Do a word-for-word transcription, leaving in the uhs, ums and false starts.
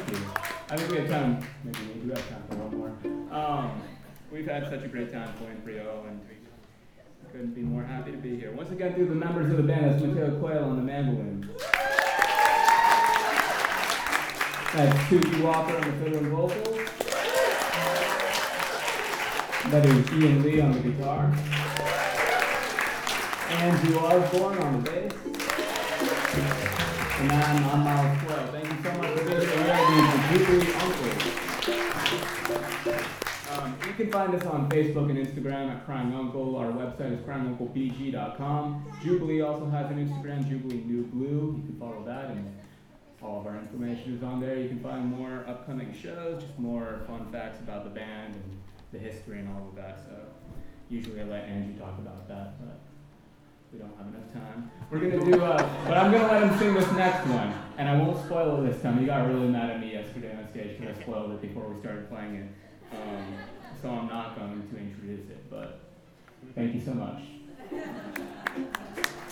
you. I think we have time, maybe we do have time for one more. Um, we've had such a great time playing three oh, and couldn't be more happy to be here. Once again, through the members of the band, that's Mateo Quayle on the mandolin. That's Suki Walker on the fiddle and vocals. That is Ian Lee on the guitar. Andrew Osborne on the bass. And I'm, I'm Miles Quayle. Thank you so much for being here. We are the Jubilee Uncles. Um, you can find us on Facebook and Instagram at Crying Uncle. Our website is crying uncle b g dot com. Jubilee also has an Instagram, Jubilee New Blue. You can follow that, and all of our information is on there. You can find more upcoming shows, just more fun facts about the band and the history and all of that. So usually I let Angie talk about that, but we don't have enough time. We're gonna do, uh, but I'm gonna let him sing this next one, and I won't spoil it this time. He got really mad at me yesterday on stage because I spoiled it before we started playing it. Um, so I'm not going to introduce it, but thank you so much.